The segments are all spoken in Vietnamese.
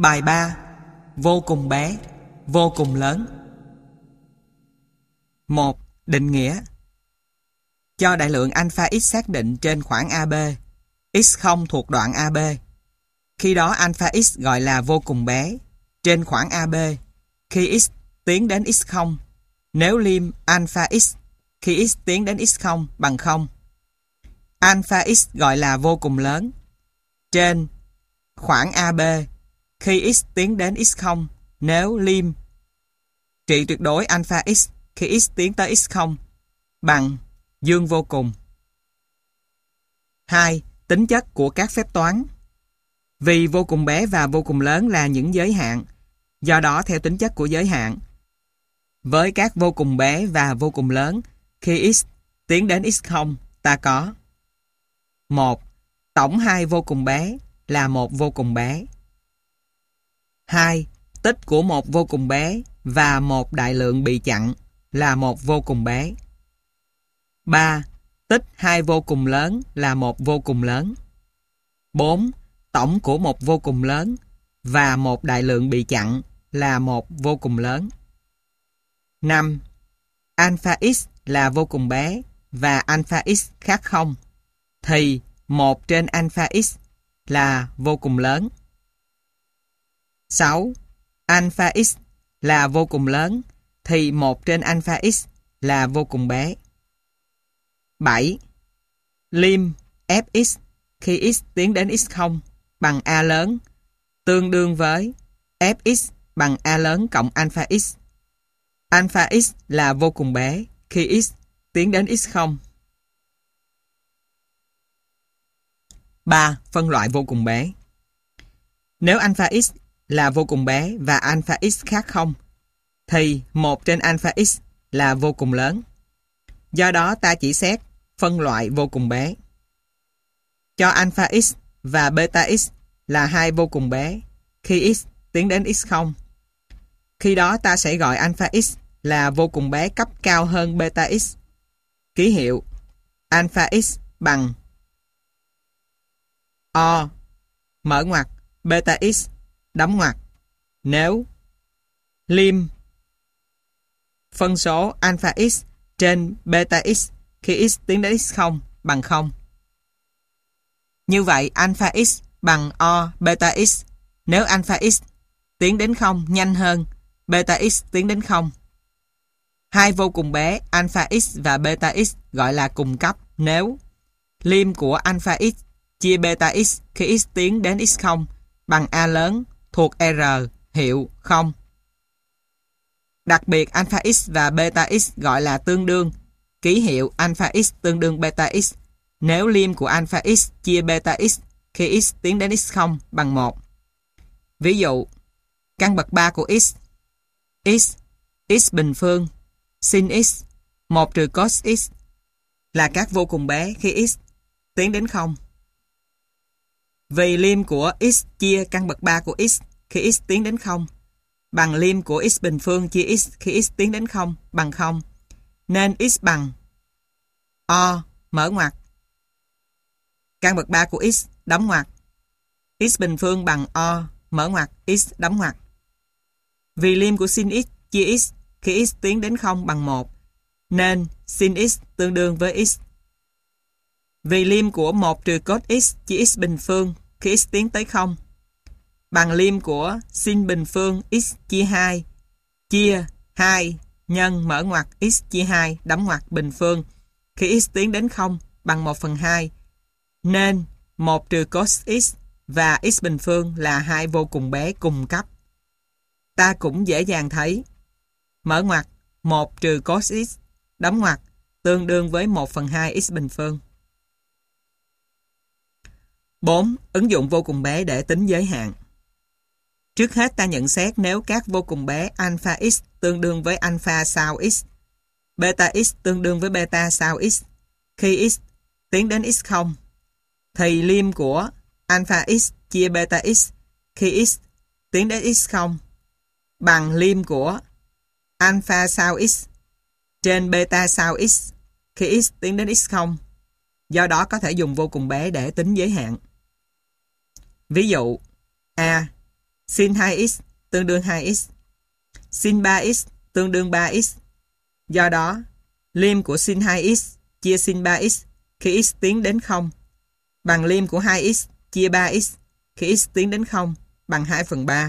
Bài 3. Vô cùng bé, vô cùng lớn. 1. Định nghĩa. Cho đại lượng alpha x xác định trên khoảng AB, x0 thuộc đoạn AB. Khi đó alpha x gọi là vô cùng bé trên khoảng AB khi x tiến đến x0 nếu lim alpha x khi x tiến đến x0 bằng 0. Alpha x gọi là vô cùng lớn trên khoảng AB khi x tiến đến x0 nếu lim trị tuyệt đối alpha x khi x tiến tới x0 bằng dương vô cùng. 2. Tính chất của các phép toán. Vì vô cùng bé và vô cùng lớn là những giới hạn, do đó theo tính chất của giới hạn, với các vô cùng bé và vô cùng lớn, khi x tiến đến x0, ta có 1. Tổng hai vô cùng bé là một vô cùng bé. 2. Tích của một vô cùng bé và một đại lượng bị chặn là một vô cùng bé. 3. Tích hai vô cùng lớn là một vô cùng lớn. 4. Tổng của một vô cùng lớn và một đại lượng bị chặn là một vô cùng lớn. 5. Alpha x là vô cùng bé và alpha x khác 0 thì 1 trên alpha x là vô cùng lớn. 6. Alpha x là vô cùng lớn thì 1 trên alpha x là vô cùng bé. 7. Lim fx khi x tiến đến x0 bằng a lớn tương đương với fx bằng a lớn cộng alpha x. Alpha x là vô cùng bé khi x tiến đến x0. 3. Phân loại vô cùng bé. Nếu alpha x là vô cùng bé và alpha x khác 0 thì 1 trên alpha x là vô cùng lớn. Do đó ta chỉ xét phân loại vô cùng bé. Cho alpha x và beta x là hai vô cùng bé khi x tiến đến x0. Khi đó ta sẽ gọi alpha x là vô cùng bé cấp cao hơn beta x. Ký hiệu alpha x bằng O mở ngoặc beta x đóng ngoặc nếu lim phân số alpha x trên beta x khi x tiến đến x0 bằng 0. Như vậy alpha x bằng O beta x nếu alpha x tiến đến 0 nhanh hơn beta x tiến đến 0. Hai vô cùng bé alpha x và beta x gọi là cùng cấp nếu lim của alpha x chia beta x khi x tiến đến x0 bằng A lớn thuộc R hiệu 0. Đặc biệt alpha x và beta x gọi là tương đương, ký hiệu alpha x tương đương beta x nếu lim của alpha x chia beta x khi x tiến đến x0 bằng 1. Ví dụ, căn bậc 3 của x bình phương, sin x, 1 trừ cos x là các vô cùng bé khi x tiến đến 0. Vì lim của x chia căn bậc 3 của x khi x tiến đến 0 bằng lim của x bình phương chia x khi x tiến đến 0 bằng 0, nên x bằng O mở ngoặc căn bậc 3 của x đóng ngoặc x bình phương bằng O mở ngoặc x đóng ngoặc. Vì lim của sin x chia x khi x tiến đến 0 bằng 1 nên sin x tương đương với x. Vì lim của 1 trừ cos x chia x bình phương khi x tiến tới 0 bằng lim của sin bình phương x chia 2 nhân mở ngoặc x chia 2 đóng ngoặc bình phương khi x tiến đến 0 bằng 1/2 nên 1 trừ cos x và x bình phương là hai vô cùng bé cùng cấp. Ta cũng dễ dàng thấy mở ngoặc 1 trừ cos x đóng ngoặc tương đương với 1/2 x bình phương. 4. Ứng dụng vô cùng bé để tính giới hạn. Trước hết ta nhận xét nếu các vô cùng bé alpha x tương đương với alpha sao x, beta x tương đương với beta sao x khi x tiến đến x0 thì lim của alpha x chia beta x khi x tiến đến x0 bằng lim của alpha sao x trên beta sao x khi x tiến đến x0. Do đó có thể dùng vô cùng bé để tính giới hạn. Ví dụ A. Sin 2x tương đương 2x. Sin 3x tương đương 3x. Do đó, lim của sin 2x chia sin 3x khi x tiến đến 0 bằng lim của 2x chia 3x khi x tiến đến 0 bằng 2/3.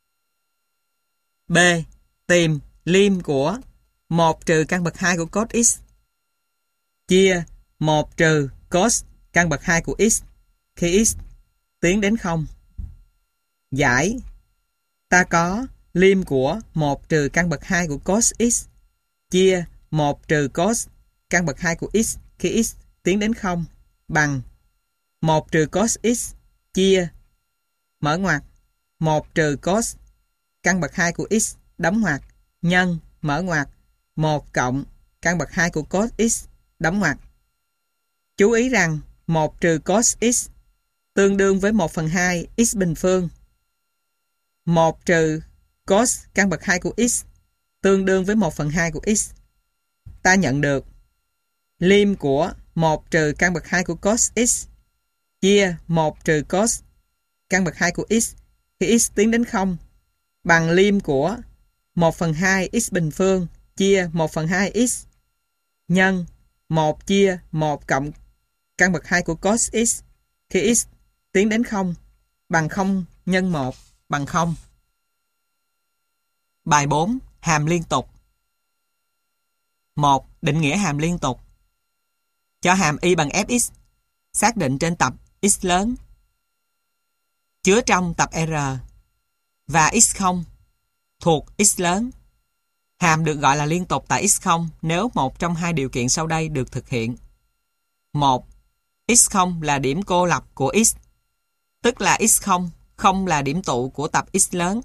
B. Tìm lim của 1 trừ căn bậc 2 của cos x chia 1 trừ cos căn bậc 2 của x khi x tiến đến 0. Giải. Ta có lim của 1 trừ căn bậc 2 của cos x chia 1 trừ cos căn bậc 2 của x khi x tiến đến 0 bằng 1 trừ cos x chia mở ngoặc 1 trừ cos căn bậc 2 của x đóng ngoặc nhân mở ngoặc 1 cộng căn bậc 2 của cos x đóng ngoặc. Chú ý rằng 1 trừ cos x tương đương với 1/2 x bình phương. 1 trừ cos căn bậc 2 của x tương đương với 1/2 của x. Ta nhận được lim của 1 trừ căn bậc 2 của cos x chia 1 trừ cos căn bậc 2 của x khi x tiến đến 0 bằng lim của 1/2 x bình phương chia 1/2 x nhân 1 chia 1 cộng căn bậc 2 của cos x khi x tiến đến 0 bằng 0 nhân 1 bằng 0. Bài 4. Hàm liên tục. 1. Định nghĩa hàm liên tục. Cho hàm y bằng fx xác định trên tập x lớn chứa trong tập R và x0 thuộc x lớn. Hàm được gọi là liên tục tại x0 nếu một trong hai điều kiện sau đây được thực hiện. 1. x0 là điểm cô lập của x, tức là x0 không là điểm tụ của tập x lớn.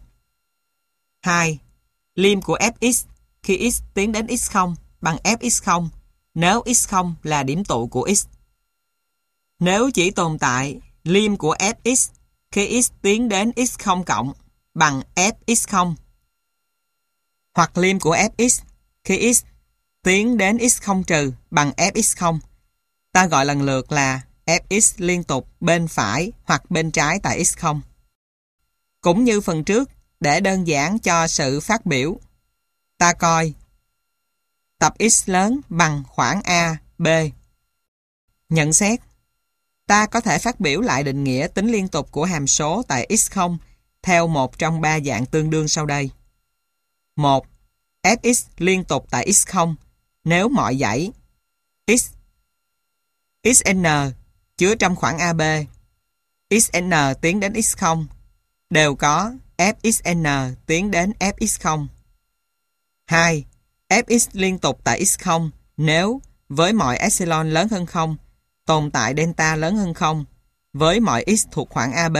2. Lim của fx khi x tiến đến x0 bằng fx0 nếu x0 là điểm tụ của x. Nếu chỉ tồn tại lim của fx khi x tiến đến x0 cộng bằng fx0 hoặc lim của fx khi x tiến đến x0 trừ bằng fx0, ta gọi lần lượt là fx liên tục bên phải hoặc bên trái tại x0. Cũng như phần trước, để đơn giản cho sự phát biểu, ta coi tập x lớn bằng khoảng A, B. Nhận xét. Ta có thể phát biểu lại định nghĩa tính liên tục của hàm số tại x0 theo một trong ba dạng tương đương sau đây. 1. Fx liên tục tại x0 nếu mọi dãy x xn chứa trong khoảng AB xn tiến đến x0 đều có fxn tiến đến fx0. 2. Fx liên tục tại x0 nếu với mọi epsilon lớn hơn 0 tồn tại delta lớn hơn 0 với mọi x thuộc khoảng AB.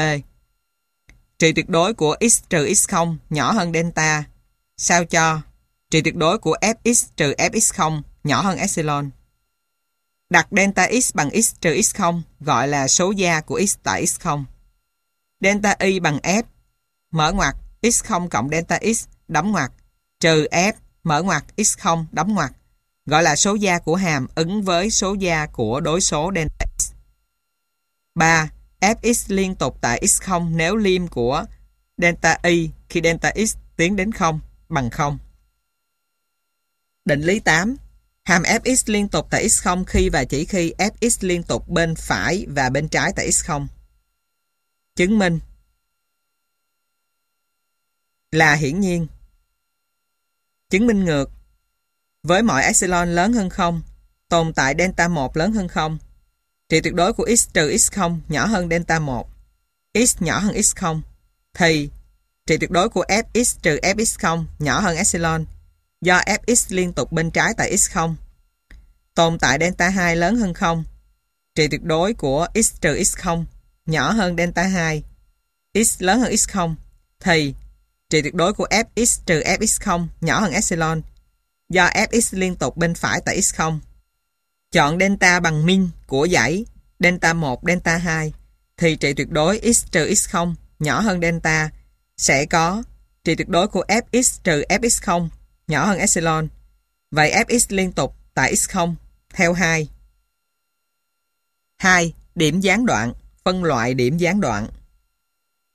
Trị tuyệt đối của x trừ x0 nhỏ hơn delta sao cho trị tuyệt đối của fx trừ fx0 nhỏ hơn epsilon. Đặt delta x bằng x trừ x0 gọi là số gia của x tại x0. Delta y bằng f mở ngoặc x0 cộng delta x đóng ngoặc trừ f mở ngoặc x0 đóng ngoặc gọi là số gia của hàm ứng với số gia của đối số delta x. 3. Fx liên tục tại x0 nếu lim của delta y khi delta x tiến đến 0 bằng 0. Định lý 8. Hàm fx liên tục tại x0 khi và chỉ khi fx liên tục bên phải và bên trái tại x0. Chứng minh là hiển nhiên. Chứng minh ngược. Với mọi epsilon lớn hơn 0, tồn tại delta 1 lớn hơn 0. Trị tuyệt đối của x trừ x0 nhỏ hơn delta 1, x nhỏ hơn x0, thì trị tuyệt đối của fx trừ fx0 nhỏ hơn epsilon do fx liên tục bên trái tại x0. Tồn tại delta 2 lớn hơn 0. Trị tuyệt đối của x trừ x0 nhỏ hơn delta 2, x lớn hơn x0, thì trị tuyệt đối của fx trừ fx0 nhỏ hơn epsilon do fx liên tục bên phải tại x0. Chọn delta bằng min của dãy delta 1, delta 2 thì trị tuyệt đối x trừ x0 nhỏ hơn delta sẽ có trị tuyệt đối của fx trừ fx0 nhỏ hơn epsilon. Vậy fx liên tục tại x0 theo 2. 2. Điểm gián đoạn. Phân loại điểm gián đoạn.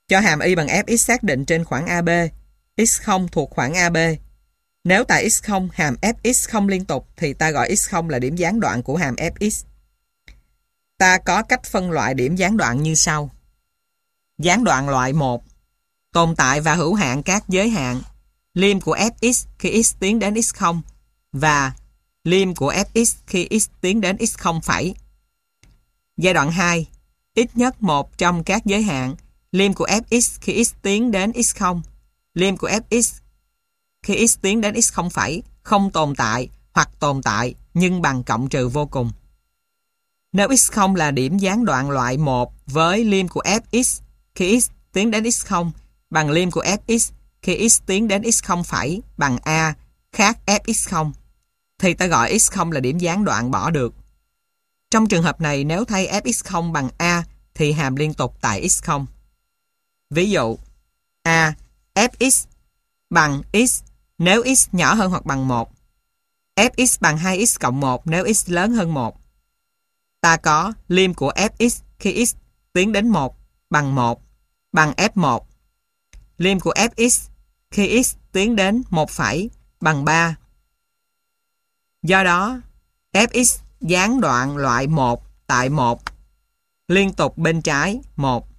Cho hàm y bằng fx xác định trên khoảng AB, x0 thuộc khoảng AB. Nếu tại x0 hàm fx không liên tục thì ta gọi x0 là điểm gián đoạn của hàm fx. Ta có cách phân loại điểm gián đoạn như sau. Gián đoạn loại 1. Tồn tại và hữu hạn các giới hạn. Lim của fx khi x tiến đến x0 và lim của fx khi x tiến đến x0 phẩy. Giai đoạn 2. Ít nhất một trong các giới hạn. Lim của fx khi x tiến đến x0. Lim của fx khi x tiến đến x0 phẩy không tồn tại hoặc tồn tại nhưng bằng cộng trừ vô cùng. Nếu x0 là điểm gián đoạn loại 1 với lim của fx khi x tiến đến x0 bằng lim của fx khi x tiến đến x0 phẩy bằng a khác fx0 thì ta gọi x0 là điểm gián đoạn bỏ được. Trong trường hợp này nếu thay fx0 bằng a thì hàm liên tục tại x0. Ví dụ a fx bằng x nếu x nhỏ hơn hoặc bằng 1. Fx bằng 2x cộng 1 nếu x lớn hơn 1. Ta có lim của fx khi x tiến đến 1 bằng 1 bằng f1. Lim của fx khi x tiến đến 1 phẩy bằng 3. Do đó, fx gián đoạn loại 1 tại 1 liên tục bên trái 1.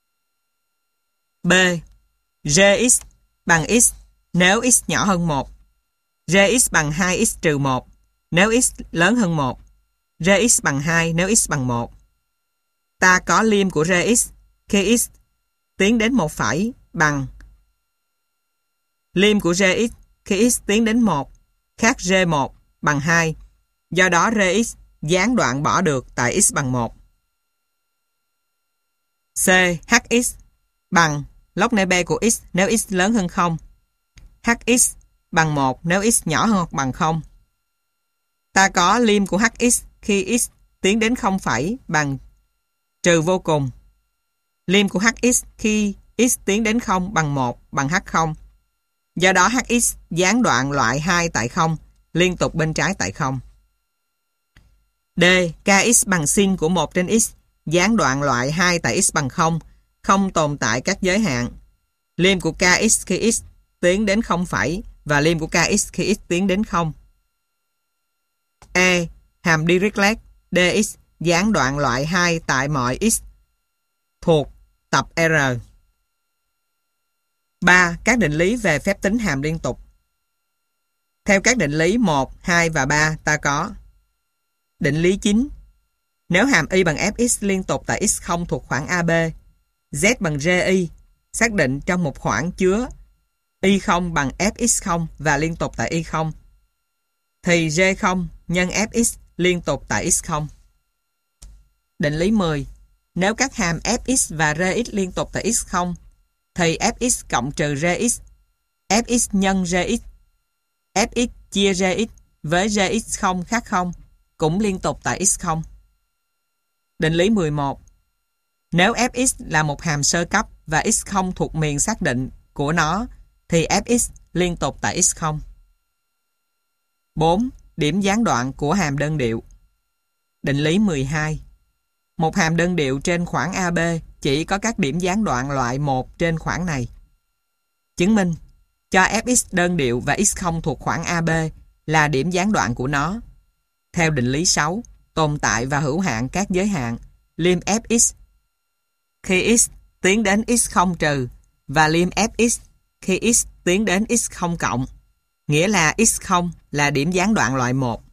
B. Gx bằng x nếu x nhỏ hơn 1. Gx bằng 2x trừ 1 nếu x lớn hơn 1. Gx bằng 2 nếu x bằng 1. Ta có lim của Gx khi x tiến đến 1 phẩy bằng lim của Gx khi x tiến đến 1 khác G1 bằng 2. Do đó Gx gián đoạn bỏ được tại x bằng 1. C. Hx bằng log nê B của x nếu x lớn hơn 0. Hx bằng 1 nếu x nhỏ hơn hoặc bằng 0. Ta có lim của Hx khi x tiến đến 0 phẩy bằng trừ vô cùng. Lim của Hx khi x tiến đến 0 bằng 1 bằng H0. Do đó Hx gián đoạn loại 2 tại 0, liên tục bên trái tại 0. D. Kx bằng sin của 1 trên x, gián đoạn loại 2 tại x bằng 0, không tồn tại các giới hạn. Lim của Kx khi x tiến đến 0 phẩy và lim của Kx khi x tiến đến 0. E. Hàm Dirichlet dx gián đoạn loại 2 tại mọi x thuộc tập R. 3. Các định lý về phép tính hàm liên tục. Theo các định lý 1, 2 và 3 ta có định lý chính. Nếu hàm y bằng fx liên tục tại x0 thuộc khoảng AB, z bằng ri xác định trong một khoảng chứa y0 bằng fx0 và liên tục tại y0, thì g0 nhân fx liên tục tại x0. Định lý 10. Nếu các hàm fx và rx liên tục tại x0, thì fx cộng trừ rx, fx nhân rx, fx chia rx với rx0 khác 0 cũng liên tục tại x0. Định lý 11. Nếu fx là một hàm sơ cấp và x0 thuộc miền xác định của nó, thì fx liên tục tại x0. 4. Điểm gián đoạn của hàm đơn điệu. Định lý 12. Một hàm đơn điệu trên khoảng AB chỉ có các điểm gián đoạn loại 1 trên khoảng này. Chứng minh cho fx đơn điệu và x0 thuộc khoảng AB là điểm gián đoạn của nó. Theo định lý 6, tồn tại và hữu hạn các giới hạn. Lim fx khi x tiến đến x0 trừ và lim fx khi x tiến đến x0 cộng, nghĩa là x0 là điểm gián đoạn loại 1.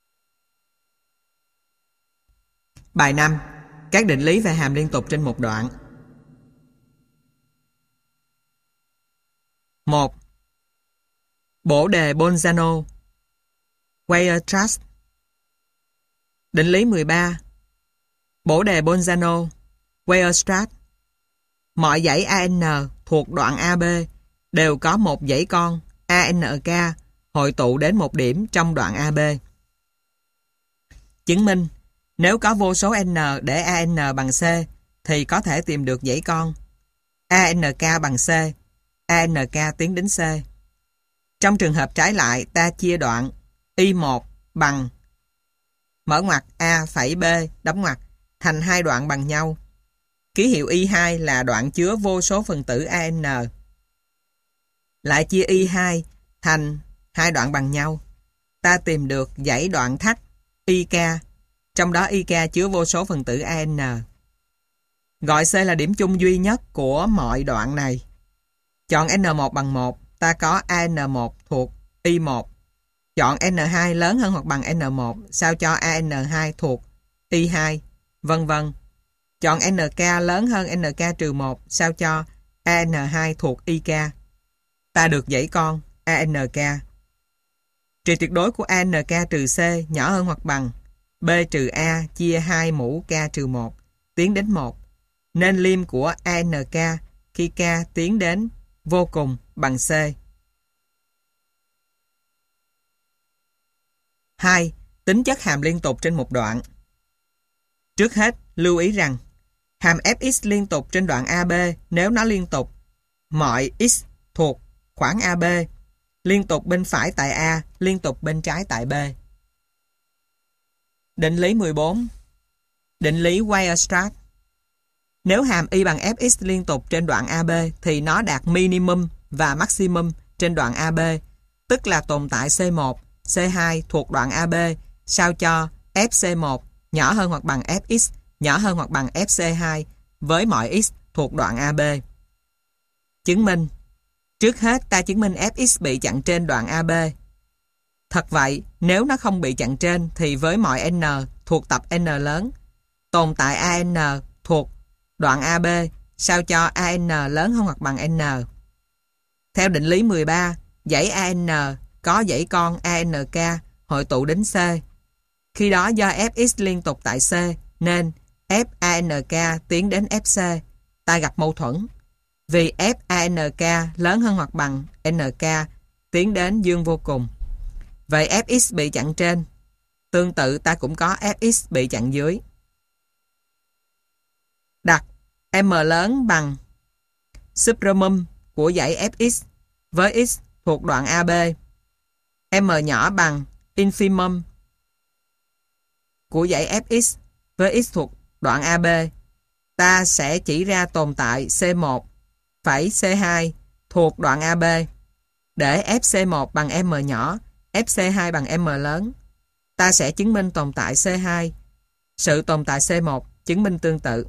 Bài 5. Các định lý về hàm liên tục trên một đoạn. 1. Bổ đề Bolzano Weierstrass. Định lý 13. Bổ đề Bolzano Weierstrass. Mọi dãy AN thuộc đoạn AB đều có một dãy con ANK hội tụ đến một điểm trong đoạn AB. Chứng minh nếu có vô số n để AN bằng C thì có thể tìm được dãy con ANK bằng C, ANK tiến đến C. Trong trường hợp trái lại, ta chia đoạn Y1 bằng mở ngoặc A phẩy B đóng ngoặc thành hai đoạn bằng nhau. K Ký hiệu Y2 là đoạn chứa vô số phần tử AN. Lại chia Y2 thành hai đoạn bằng nhau. Ta tìm được dãy đoạn thắt IK, trong đó IK chứa vô số phần tử AN. Gọi C là điểm chung duy nhất của mọi đoạn này. Chọn N1 bằng 1, ta có AN1 thuộc Y1. Chọn N2 lớn hơn hoặc bằng N1, sao cho AN2 thuộc Y2, vân vân. Chọn NK lớn hơn NK-1, sao cho AN2 thuộc IK. Ta được dãy con ANK. Trị tuyệt đối của ANK trừ C nhỏ hơn hoặc bằng B trừ A chia 2 mũ K trừ 1 tiến đến 1. Nên lim của ANK khi K tiến đến vô cùng bằng C. 2. Tính chất hàm liên tục trên một đoạn. Trước hết, lưu ý rằng hàm fx liên tục trên đoạn AB nếu nó liên tục mọi x thuộc khoảng AB, liên tục bên phải tại A, liên tục bên trái tại B. Định lý 14. Định lý Weierstrass. Nếu hàm y bằng fx liên tục trên đoạn AB thì nó đạt minimum và maximum trên đoạn AB, tức là tồn tại C1, C2 thuộc đoạn AB, sao cho FC1 nhỏ hơn hoặc bằng fx, nhỏ hơn hoặc bằng FC2 với mọi x thuộc đoạn AB. Chứng minh. Trước hết ta chứng minh fx bị chặn trên đoạn AB. Thật vậy, nếu nó không bị chặn trên thì với mọi n thuộc tập n lớn, tồn tại AN thuộc đoạn AB, sao cho AN lớn hơn hoặc bằng n. Theo định lý 13, dãy AN có dãy con ANK hội tụ đến C. Khi đó do fx liên tục tại C nên FANK tiến đến FC, ta gặp mâu thuẫn. Vì FANK lớn hơn hoặc bằng NK tiến đến dương vô cùng. Vậy fx bị chặn trên. Tương tự ta cũng có fx bị chặn dưới. Đặt M lớn bằng supremum của dãy fx với x thuộc đoạn AB. M nhỏ bằng infimum của dãy fx với x thuộc đoạn AB. Ta sẽ chỉ ra tồn tại C1 phẩy C2 thuộc đoạn AB để FC1 bằng M nhỏ, FC2 bằng M lớn. Ta sẽ chứng minh tồn tại C2. Sự tồn tại C1 chứng minh tương tự.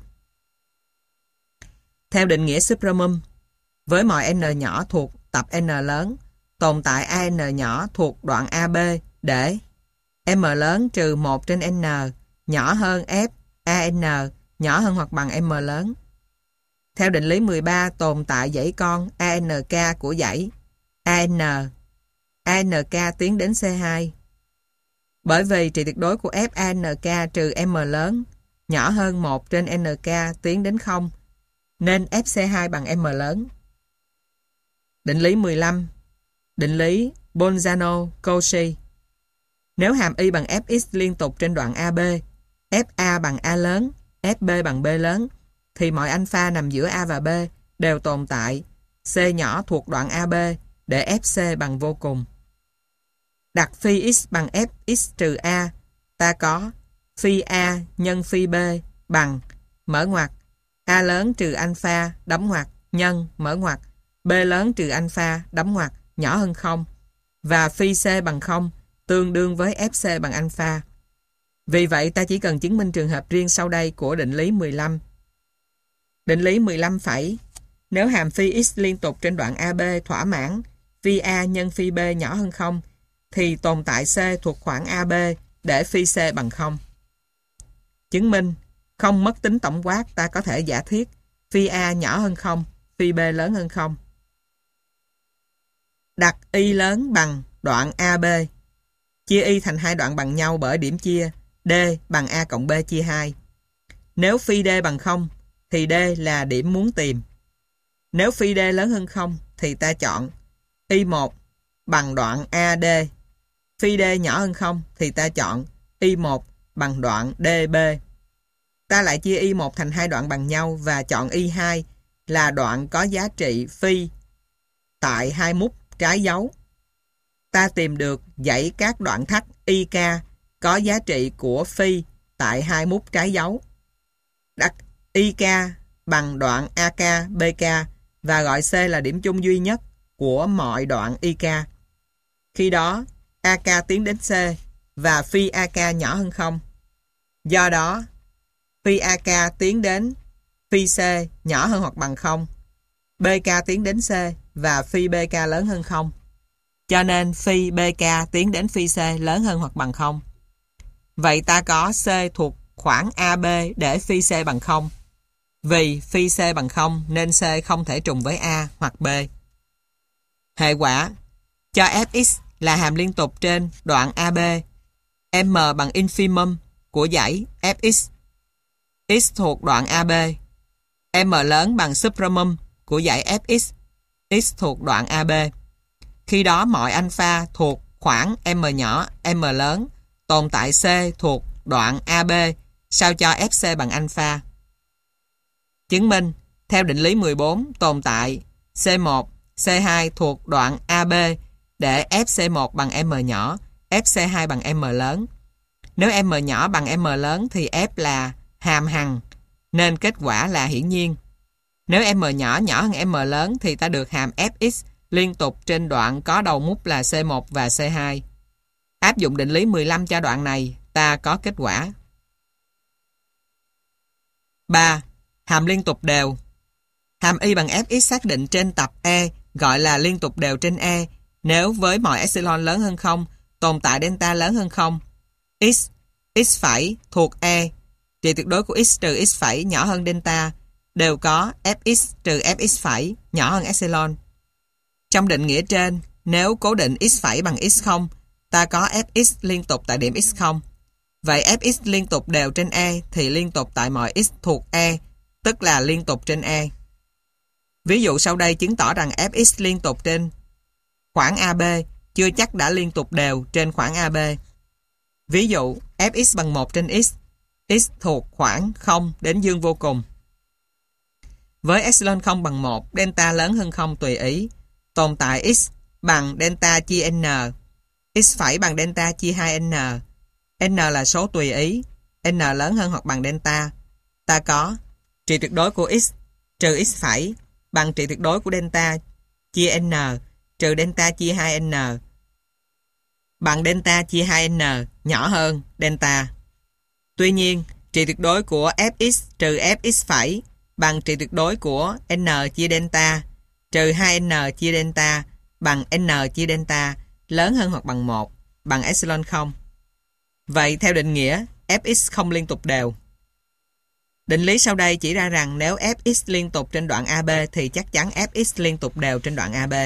Theo định nghĩa supremum, với mọi n nhỏ thuộc tập n lớn, tồn tại AN nhỏ thuộc đoạn AB để M lớn trừ 1 trên N nhỏ hơn F AN nhỏ hơn hoặc bằng M lớn. Theo định lý 13, tồn tại dãy con ANK của dãy AN. ANK tiến đến C2. Bởi vì trị tuyệt đối của F ANK trừ M lớn nhỏ hơn 1 trên NK tiến đến 0, nên FC2 bằng M lớn. Định lý 15. Định lý Bolzano-Cauchy. Nếu hàm y bằng fx liên tục trên đoạn AB, FA bằng A lớn, FB bằng B lớn, thì mọi alpha nằm giữa A và B đều tồn tại C nhỏ thuộc đoạn AB để FC bằng vô cùng. Đặt phi x bằng fx trừ A, ta có phi A nhân phi B bằng mở ngoặc A lớn trừ alpha đóng ngoặc nhân mở ngoặc B lớn trừ alpha đóng ngoặc nhỏ hơn 0 và phi C bằng 0 tương đương với FC bằng alpha. Vì vậy ta chỉ cần chứng minh trường hợp riêng sau đây của định lý 15. Định lý 15 phẩy. Nếu hàm phi x liên tục trên đoạn AB thỏa mãn phi A nhân phi B nhỏ hơn 0 thì tồn tại C thuộc khoảng AB để phi C bằng 0. Chứng minh không mất tính tổng quát, ta có thể giả thiết phi A nhỏ hơn 0, phi B lớn hơn 0. Đặt y lớn bằng đoạn AB. Chia y thành hai đoạn bằng nhau bởi điểm chia D bằng A cộng B chia 2. Nếu phi D bằng 0 thì D là điểm muốn tìm. Nếu phi D lớn hơn 0 thì ta chọn Y1 bằng đoạn AD. Phi D nhỏ hơn 0 thì ta chọn Y1 bằng đoạn DB. Ta lại chia Y1 thành hai đoạn bằng nhau và chọn Y2 là đoạn có giá trị phi tại hai mút trái dấu. Ta tìm được dãy các đoạn thắt IK có giá trị của phi tại hai mút trái dấu. Đặt IK bằng đoạn AK, BK và gọi C là điểm chung duy nhất của mọi đoạn IK. Khi đó, AK tiến đến C và phi AK nhỏ hơn 0. Do đó, phi AK tiến đến phi C nhỏ hơn hoặc bằng 0. BK tiến đến C và phi BK lớn hơn 0. Cho nên phi BK tiến đến phi C lớn hơn hoặc bằng 0. Vậy ta có C thuộc khoảng AB để phi C bằng 0. Vì phi C bằng 0 nên C không thể trùng với A hoặc B. Hệ quả, cho Fx là hàm liên tục trên đoạn AB, M bằng infimum của dãy Fx. X thuộc đoạn AB, M lớn bằng supremum của dãy Fx. X thuộc đoạn AB. Khi đó mọi alpha thuộc khoảng M nhỏ, M lớn tồn tại C thuộc đoạn AB sao cho Fc bằng alpha. Chứng minh, theo định lý 14 tồn tại C1, C2 thuộc đoạn AB để FC1 bằng M nhỏ, FC2 bằng M lớn. Nếu M nhỏ bằng M lớn thì F là hàm hằng, nên kết quả là hiển nhiên. Nếu M nhỏ nhỏ hơn M lớn thì ta được hàm Fx liên tục trên đoạn có đầu mút là C1 và C2. Áp dụng định lý 15 cho đoạn này, ta có kết quả. 3. Hàm liên tục đều. Hàm y bằng Fx xác định trên tập E gọi là liên tục đều trên E nếu với mọi epsilon lớn hơn 0 tồn tại delta lớn hơn 0. X phẩy thuộc E, trị tuyệt đối của x trừ x phẩy nhỏ hơn delta đều có Fx trừ Fx phẩy nhỏ hơn epsilon. Trong định nghĩa trên, nếu cố định x phẩy bằng x0, ta có Fx liên tục tại điểm x0. Vậy Fx liên tục đều trên E thì liên tục tại mọi x thuộc E, tức là liên tục trên E. Ví dụ sau đây chứng tỏ rằng Fx liên tục trên khoảng AB chưa chắc đã liên tục đều trên khoảng AB. Ví dụ Fx bằng 1 trên x thuộc khoảng 0 đến dương vô cùng. Với epsilon 0 bằng 1, delta lớn hơn 0 tùy ý, tồn tại x bằng delta chia n, x phẩy bằng delta chia 2n. N là số tùy ý, n lớn hơn hoặc bằng delta. Ta có trị tuyệt đối của x trừ x phẩy bằng trị tuyệt đối của delta chia n trừ delta chia 2n bằng delta chia 2n nhỏ hơn delta. Tuy nhiên, trị tuyệt đối của Fx trừ Fx phẩy bằng trị tuyệt đối của n chia delta trừ 2n chia delta bằng n chia delta lớn hơn hoặc bằng 1 bằng epsilon 0. Vậy theo định nghĩa, Fx không liên tục đều. Định lý sau đây chỉ ra rằng nếu Fx liên tục trên đoạn AB thì chắc chắn Fx liên tục đều trên đoạn AB.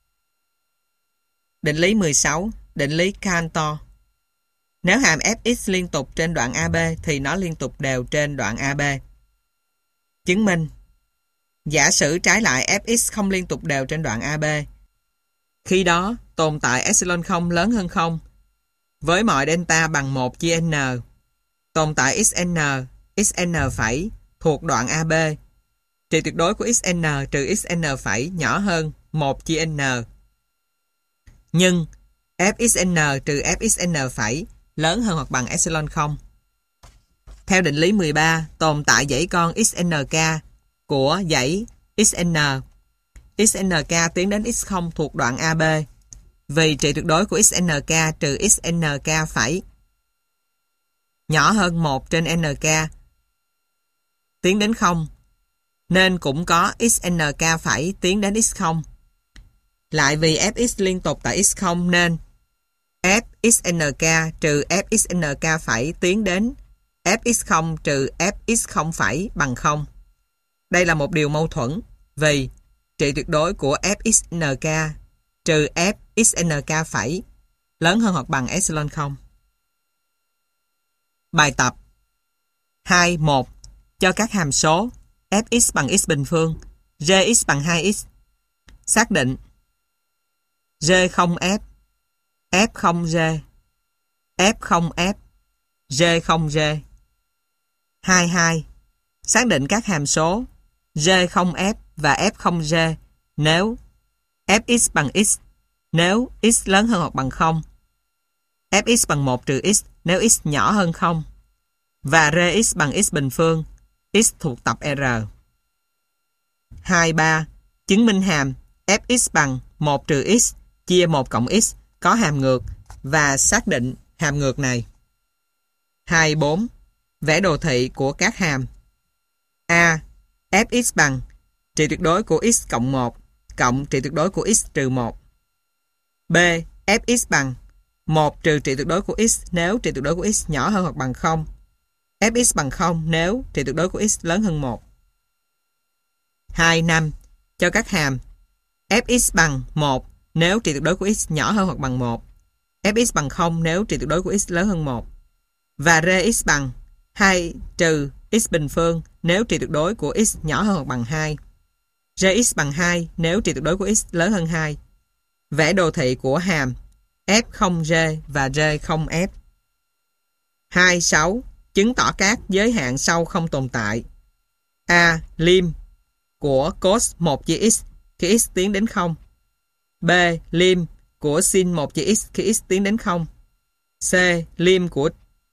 Định lý 16, định lý Cantor. Nếu hàm Fx liên tục trên đoạn AB thì nó liên tục đều trên đoạn AB. Chứng minh, giả sử trái lại Fx không liên tục đều trên đoạn AB. Khi đó, tồn tại epsilon 0 lớn hơn 0 với mọi delta bằng 1 chia n, tồn tại xn phẩy thuộc đoạn AB. Trị tuyệt đối của xn trừ xn phẩy nhỏ hơn 1 chia n. Nhưng fxn trừ fxn phẩy lớn hơn hoặc bằng epsilon 0. Theo định lý 13, tồn tại dãy con xnk của dãy xn. Xnk tiến đến x0 thuộc đoạn AB. Vì trị tuyệt đối của xnk trừ xnk phẩy nhỏ hơn 1 trên nk tiến đến 0, nên cũng có xnk phẩy tiến đến x0. Lại vì fx liên tục tại x0 nên fxnk trừ fxnk phẩy tiến đến fx0 trừ fx0 phẩy bằng 0. Đây là một điều mâu thuẫn vì trị tuyệt đối của fxnk trừ fxnk phẩy lớn hơn hoặc bằng epsilon 0. Bài tập 2.1 cho các hàm số fx bằng x bình phương, gx bằng 2x. Xác định g không f, f không g, f không f, g không g. 2.2 xác định các hàm số g không f và f không g nếu fx bằng x nếu x lớn hơn hoặc bằng 0, fx bằng 1 trừ x nếu x nhỏ hơn 0 và rx bằng x bình phương, x thuộc tập R. 2.3. Chứng minh hàm fx bằng 1 trừ x chia 1 cộng x có hàm ngược và xác định hàm ngược này. 2.4. Vẽ đồ thị của các hàm. A. Fx bằng trị tuyệt đối của x cộng 1 cộng trị tuyệt đối của x trừ 1. B. Fx bằng 1 trừ trị tuyệt đối của x nếu trị tuyệt đối của x nhỏ hơn hoặc bằng 0. Fx bằng 0 nếu trị tuyệt đối của x lớn hơn 1. 2.5. Cho các hàm fx bằng 1 nếu trị tuyệt đối của x nhỏ hơn hoặc bằng 1. Fx bằng 0 nếu trị tuyệt đối của x lớn hơn 1. Và Rx bằng 2 trừ x bình phương nếu trị tuyệt đối của x nhỏ hơn hoặc bằng 2. Rx bằng 2 nếu trị tuyệt đối của x lớn hơn 2. Vẽ đồ thị của hàm f không r và r không f. 2.6. Chứng tỏ các giới hạn sau không tồn tại. A. Lim của cos 1 chia x khi x tiến đến 0. B. Lim của sin 1 chia x khi x tiến đến 0. C. Lim của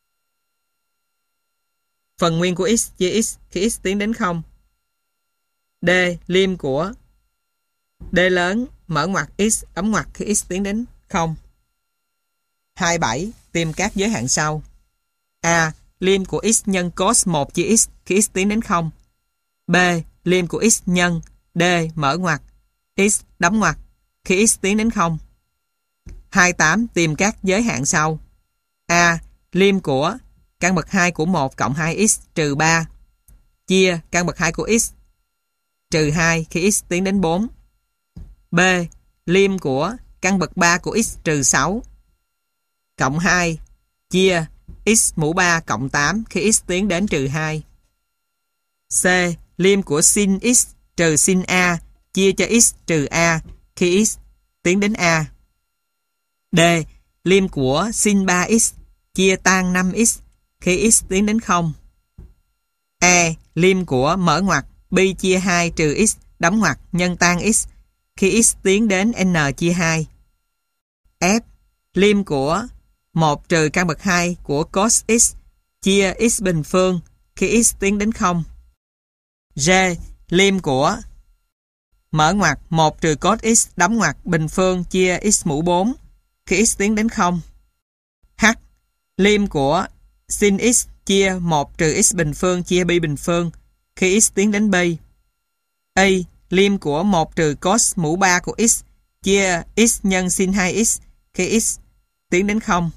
phần nguyên của x chia x khi x tiến đến 0. D. Lim của D lớn mở ngoặc x đóng ngoặc khi x tiến đến 0. 2.7. Tìm các giới hạn sau. A. Lim của x nhân cos 1 chia x khi x tiến đến 0. B. Lim của x nhân D mở ngoặc x đóng ngoặc khi x tiến đến 0. 2.8. Tìm các giới hạn sau. A. Lim của căn bậc 2 của 1 cộng 2x trừ 3 chia căn bậc 2 của x trừ 2 khi x tiến đến 4. B. Lim của căn bậc 3 của x trừ 6 cộng 2 chia x mũ 3 cộng 8 khi x tiến đến trừ 2. C. Lim của sin x trừ sin a chia cho x trừ a khi x tiến đến a. D. Lim của sin 3x chia tan 5x khi x tiến đến 0. E. Lim của mở ngoặc pi chia 2 trừ x đóng ngoặc nhân tan x khi x tiến đến n chia 2. F. Lim của 1 trừ căn bậc 2 của cos x chia x bình phương khi x tiến đến 0. G. Lim của mở ngoặc 1 trừ cos x đóng ngoặc bình phương chia x mũ 4 khi x tiến đến 0. H. Lim của sin x chia 1 trừ x bình phương chia pi bình phương khi x tiến đến pi. Y. Lim của 1 trừ cos mũ 3 của x chia x nhân sin 2x khi x tiến đến 0.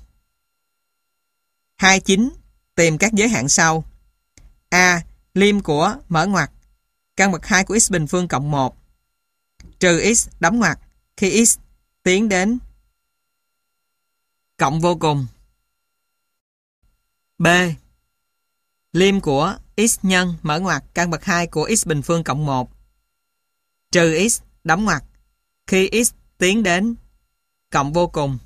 2.9. Tìm các giới hạn sau. A. Lim của mở ngoặc căn bậc 2 của x bình phương cộng 1 trừ x đóng ngoặc khi x tiến đến cộng vô cùng. B. Lim của x nhân mở ngoặc căn bậc 2 của x bình phương cộng 1 trừ x đóng ngoặc khi x tiến đến cộng vô cùng.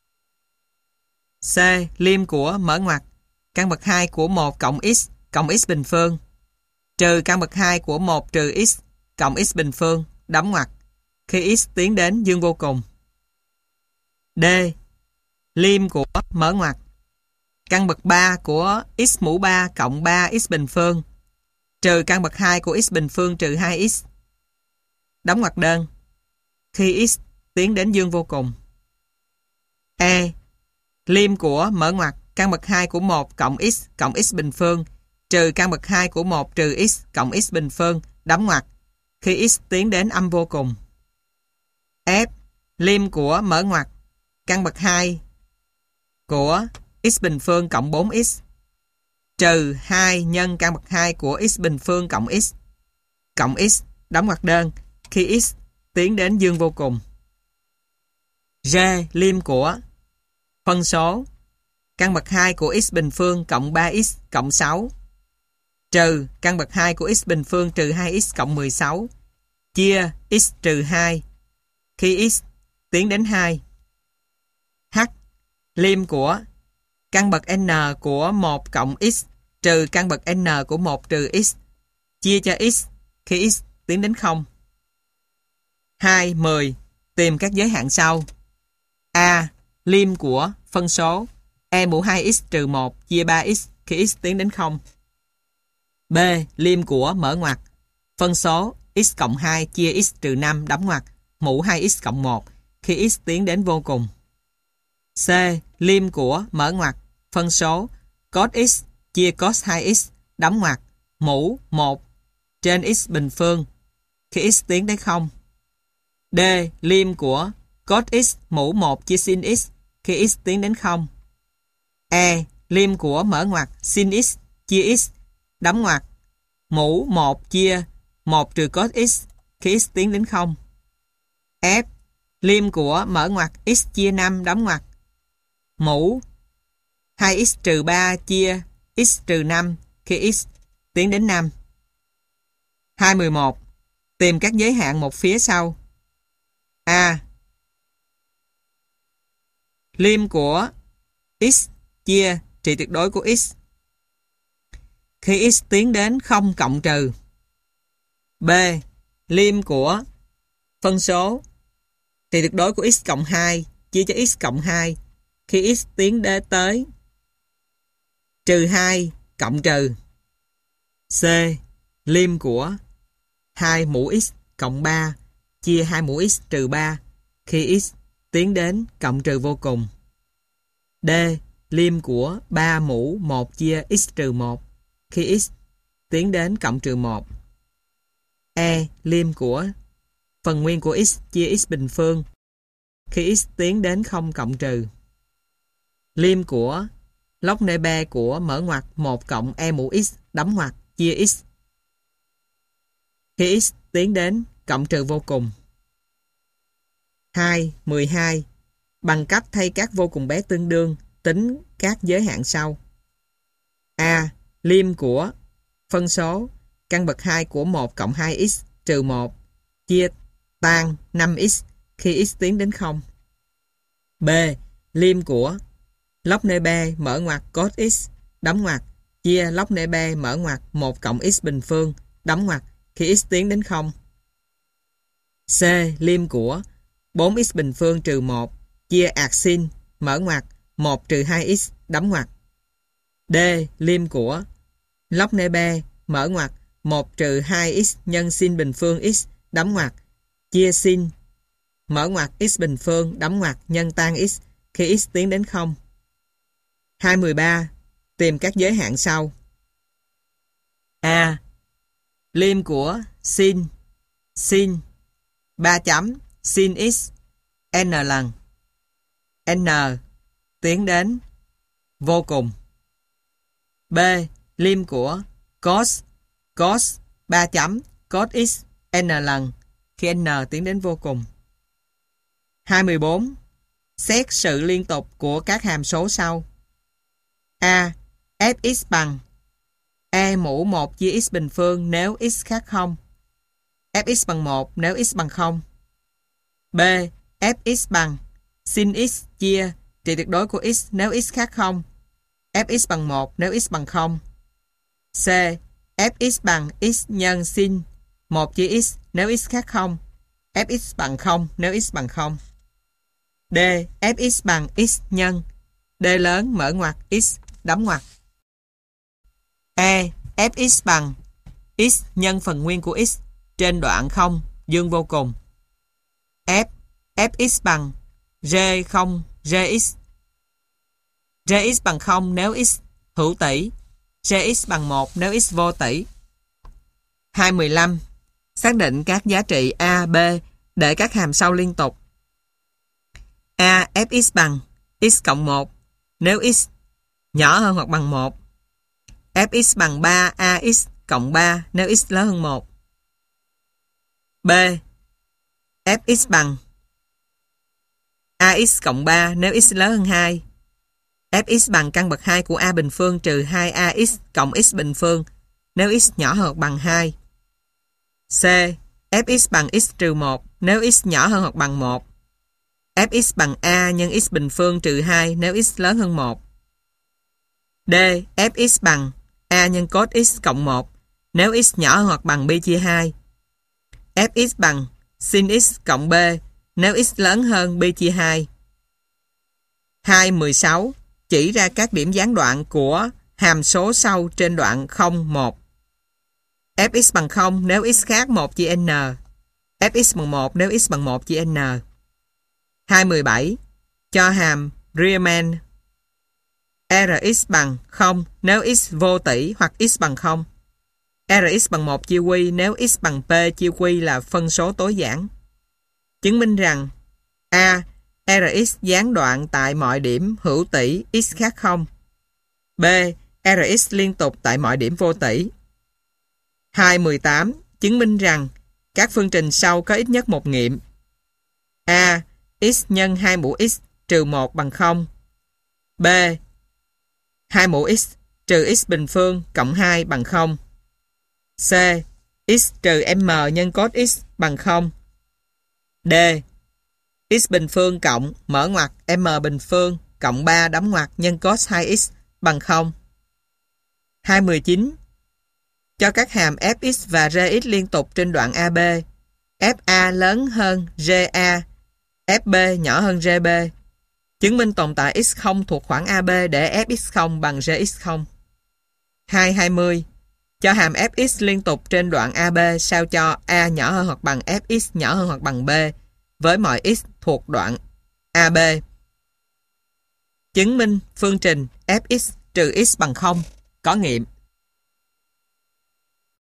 C. Lim của mở ngoặc căn bậc 2 của 1 cộng x bình phương trừ căn bậc 2 của 1 trừ x cộng x bình phương đóng ngoặc khi x tiến đến dương vô cùng. D. Lim của mở ngoặc căn bậc 3 của x mũ 3 cộng 3x bình phương trừ căn bậc 2 của x bình phương trừ 2x đóng ngoặc đơn khi x tiến đến dương vô cùng. E. Lim của mở ngoặc căn bậc 2 của 1 cộng x bình phương trừ căn bậc 2 của 1 trừ x cộng x bình phương đóng ngoặc khi x tiến đến âm vô cùng. F. Lim của mở ngoặc căn bậc 2 của x bình phương cộng 4x trừ 2 nhân căn bậc 2 của x bình phương cộng x đóng ngoặc đơn khi x tiến đến dương vô cùng. G. Lim của phân số căn bậc 2 của x bình phương cộng 3x cộng 6 trừ căn bậc 2 của x bình phương trừ 2x cộng 16 chia x trừ 2 khi x tiến đến 2. H. Lim của căn bậc n của 1 cộng x trừ căn bậc n của 1 trừ x chia cho x khi x tiến đến 0. 2.10. Tìm các giới hạn sau. A. Lim của phân số e mũ 2x trừ 1 chia 3x khi x tiến đến 0. B. Lim của mở ngoặc phân số x cộng 2 chia x trừ 5 đóng ngoặc mũ 2x cộng 1 khi x tiến đến vô cùng. C. Lim của mở ngoặc phân số cos x chia cos 2x đóng ngoặc mũ 1 trên x bình phương khi x tiến đến 0. D. Lim của cos x mũ 1 chia sin x khi x tiến đến 0. E. Lim của mở ngoặc sin x chia x đóng ngoặc mũ 1 chia 1 trừ cos x khi x tiến đến 0. F. Lim của mở ngoặc x chia 5 đóng ngoặc mũ 2x trừ 3 chia x trừ 5 khi x tiến đến 5. 2.11. Tìm các giới hạn một phía sau. A. Lim của x chia trị tuyệt đối của x khi x tiến đến 0 cộng trừ. B. Lim của phân số trị tuyệt đối của x cộng 2 chia cho x cộng 2 khi x tiến đến tới trừ 2 cộng trừ. C. Lim của 2 mũ x cộng 3 chia 2 mũ x trừ 3 khi x tiến đến cộng trừ vô cùng. D. Lim của 3 mũ 1 chia x trừ 1 khi x tiến đến cộng trừ 1. E. Lim của phần nguyên của x chia x bình phương khi x tiến đến 0 cộng trừ. Lim của log nB của mở ngoặc 1 cộng e mũ x đóng ngoặc chia x khi x tiến đến cộng trừ vô cùng. 2.12. Bằng cách thay các vô cùng bé tương đương tính các giới hạn sau. A. Lim của phân số căn bậc 2 của 1 cộng 2x trừ 1 chia tan 5x khi x tiến đến 0. B. Lim của log nB mở ngoặc cos x đóng ngoặc chia log nB mở ngoặc 1 cộng x bình phương đóng ngoặc khi x tiến đến 0. C. Lim của 4x bình phương trừ 1 chia arcsin mở ngoặc 1 trừ 2x đóng ngoặc. D. Lim của log nB mở ngoặc 1 trừ 2x nhân sin bình phương x đóng ngoặc chia sin mở ngoặc x bình phương đóng ngoặc nhân tan x khi x tiến đến 0. 2.13. Tìm các giới hạn sau. A. Lim của sin 3 chấm sin x n lần n tiến đến vô cùng. B. Lim của cos 3 chấm cos x n lần khi n tiến đến vô cùng. 2.14. Xét sự liên tục của các hàm số sau. A. Fx bằng e mũ 1 chia x bình phương nếu x khác 0. Fx bằng 1 nếu x bằng 0. B. Fx bằng sin x chia trị tuyệt đối của x nếu x khác 0. Fx bằng 1 nếu x bằng 0. C. Fx bằng x nhân sin 1 chia x nếu x khác 0. Fx bằng 0 nếu x bằng 0. D. Fx bằng x nhân D lớn mở ngoặc x đóng ngoặc. E. Fx bằng x nhân phần nguyên của x trên đoạn 0 dương vô cùng. F. Fx bằng G0 Gx. Gx bằng 0 nếu x hữu tỷ. Gx bằng 1 nếu x vô tỷ. 2.15. Xác định các giá trị A, B để các hàm sau liên tục. A. Fx bằng x cộng 1 nếu x nhỏ hơn hoặc bằng 1. Fx bằng 3ax cộng 3 nếu x lớn hơn 1. B. Fx bằng ax cộng 3 nếu x lớn hơn 2. Fx bằng căn bậc 2 của a bình phương trừ 2ax cộng x bình phương nếu x nhỏ hơn hoặc bằng 2. C. Fx bằng x trừ 1 nếu x nhỏ hơn hoặc bằng 1. Fx bằng a nhân x bình phương trừ 2 nếu x lớn hơn 1. D. Fx bằng a nhân cos x cộng 1 nếu x nhỏ hơn hoặc bằng b chia 2. Fx bằng sin x cộng b nếu x lớn hơn b chia 2. 2.16. Chỉ ra các điểm gián đoạn của hàm số sau trên đoạn 0, 1. Fx bằng 0 nếu x khác 1 chia n. Fx bằng 1 nếu x bằng 1 chia n. 2.17. Cho hàm Riemann Rx bằng 0 nếu x vô tỷ hoặc x bằng 0. Rx bằng 1 chia Q nếu x bằng P chia Q là phân số tối giản. Chứng minh rằng A. Rx gián đoạn tại mọi điểm hữu tỷ x khác 0. B. Rx liên tục tại mọi điểm vô tỷ. 2.18. Chứng minh rằng các phương trình sau có ít nhất một nghiệm. A. X nhân 2 mũ x trừ 1 bằng 0. B. 2 mũ x trừ x bình phương cộng 2 bằng 0. C. X trừ m nhân cos x bằng 0. D. X bình phương cộng mở ngoặc m bình phương cộng 3 đóng ngoặc nhân cos 2x bằng 0. 2.19. Cho các hàm fx và rx liên tục trên đoạn AB. Fa lớn hơn RA, FB nhỏ hơn RB. Chứng minh tồn tại x0 thuộc khoảng AB để fx0 bằng rx0. 2.20. Cho hàm fx liên tục trên đoạn AB sao cho A nhỏ hơn hoặc bằng fx nhỏ hơn hoặc bằng B với mọi x thuộc đoạn AB. Chứng minh phương trình fx trừ x bằng 0 có nghiệm.